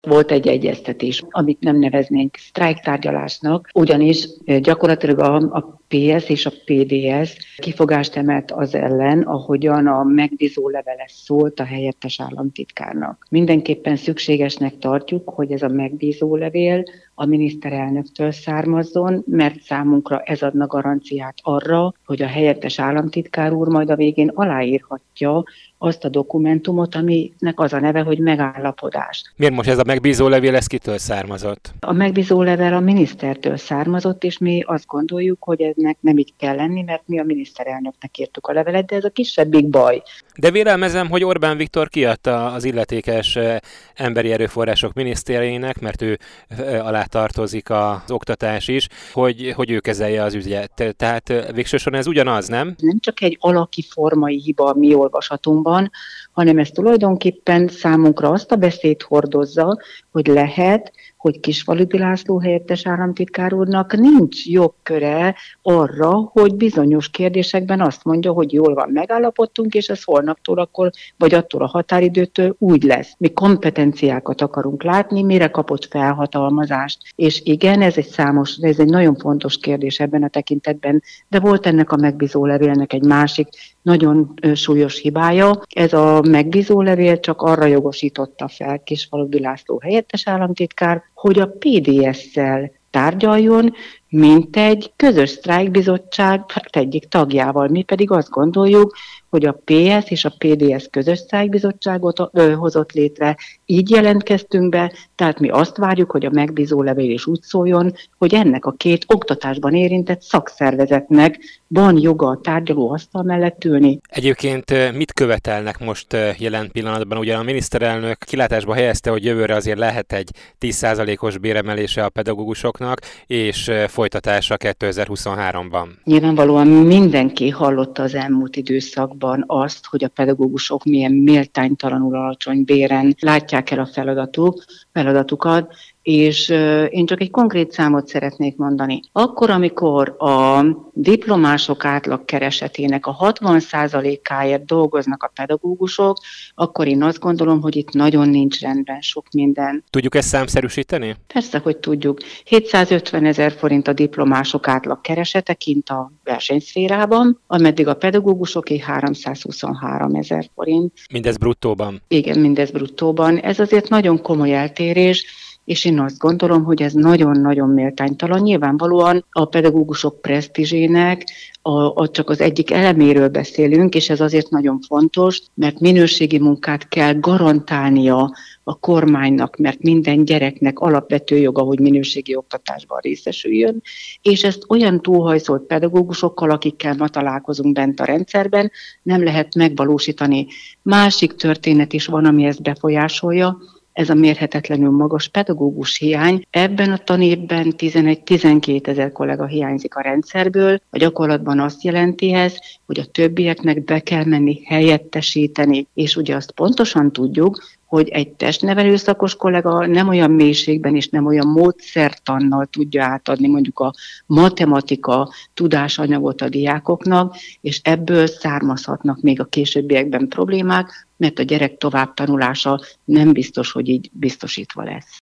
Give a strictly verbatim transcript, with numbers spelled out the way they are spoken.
Volt egy egyeztetés, amit nem neveznénk sztrájktárgyalásnak, ugyanis gyakorlatilag a, a pé es és a pé dé es kifogást emelt az ellen, ahogyan a megbízó levele szólt a helyettes államtitkárnak. Mindenképpen szükségesnek tartjuk, hogy ez a megbízó levél a miniszterelnöktől származzon, mert számunkra ez adna garanciát arra, hogy a helyettes államtitkár úr majd a végén aláírhatja azt a dokumentumot, aminek az a neve, hogy megállapodás. Miért most ez a megbízó levél, ez kitől származott? A megbízó levél a minisztertől származott, és mi azt gondoljuk, hogy ennek nem így kell lenni, mert mi a miniszterelnöknek írtuk a levelet, de ez a kisebbik baj. De vélelmezem, hogy Orbán Viktor kiadta az illetékes emberi erőforrások miniszterének, mert ő alá tartozik az oktatás is, hogy, hogy ő kezelje az ügyet. Tehát végsősorban ez ugyanaz, nem? Nem csak egy alaki formai hiba a mi olvasatunkban, hanem ez tulajdonképpen számunkra azt a beszéd hordozza, hogy lehet, hogy Kisfaludy László helyettes államtitkár úrnak nincs jogköre arra, hogy bizonyos kérdésekben azt mondja, hogy jól van, megállapodtunk, és ez holnaptól akkor, vagy attól a határidőtől úgy lesz. Mi kompetenciákat akarunk látni, mire kapott felhatalmazást. És igen, ez egy számos, ez egy nagyon fontos kérdés ebben a tekintetben, de volt ennek a megbízó levélnek egy másik nagyon súlyos hibája. Ez a megbízó levél csak arra jogosította fel Kisfaludy László helyettes államtitkár, hogy a pé dé es-szel tárgyaljon, mint egy közös sztrájkbizottság egyik tagjával. Mi pedig azt gondoljuk, hogy a pé es és a pé dé es közös sztrájkbizottságot ö, hozott létre, így jelentkeztünk be, tehát mi azt várjuk, hogy a megbízó levél is úgy szóljon, hogy ennek a két oktatásban érintett szakszervezetnek van joga a tárgyalóasztal mellett ülni. Egyébként mit követelnek most jelen pillanatban? Ugyan a miniszterelnök kilátásba helyezte, hogy jövőre azért lehet egy tíz százalékos béremelése a pedagógusoknak, és folytatása kétezer-huszonháromban. Nyilvánvalóan mindenki hallotta az elmúlt időszakban azt, hogy a pedagógusok milyen méltánytalanul alacsony béren látják el a feladatuk, feladatukat, és én csak egy konkrét számot szeretnék mondani. Akkor, amikor a diplomások átlagkeresetének a hatvan százalékáért dolgoznak a pedagógusok, akkor én azt gondolom, hogy itt nagyon nincs rendben sok minden. Tudjuk ezt számszerűsíteni? Persze, hogy tudjuk. hétszázötven ezer forint a diplomások átlagkeresete kint a versenyszférában, ameddig a pedagógusoké háromszázhuszonhárom ezer forint. Mindez bruttóban? Igen, mindez bruttóban. Ez azért nagyon komoly eltérés, és én azt gondolom, hogy ez nagyon-nagyon méltánytalan. Nyilvánvalóan a pedagógusok presztízsének a, a csak az egyik eleméről beszélünk, és ez azért nagyon fontos, mert minőségi munkát kell garantálnia a kormánynak, mert minden gyereknek alapvető joga, hogy minőségi oktatásban részesüljön, és ezt olyan túlhajszolt pedagógusokkal, akikkel ma találkozunk bent a rendszerben, nem lehet megvalósítani. Másik történet is van, ami ezt befolyásolja, ez a mérhetetlenül magas pedagógus hiány. Ebben a tanévben tizenegy-tizenkét ezer kollega hiányzik a rendszerből. A gyakorlatban azt jelenti ez, hogy a többieknek be kell menni helyettesíteni. És ugye azt pontosan tudjuk, hogy egy testnevelő szakos kollega nem olyan mélységben és nem olyan módszertannal tudja átadni mondjuk a matematika tudásanyagot a diákoknak, és ebből származhatnak még a későbbiekben problémák, mert a gyerek továbbtanulása nem biztos, hogy így biztosítva lesz.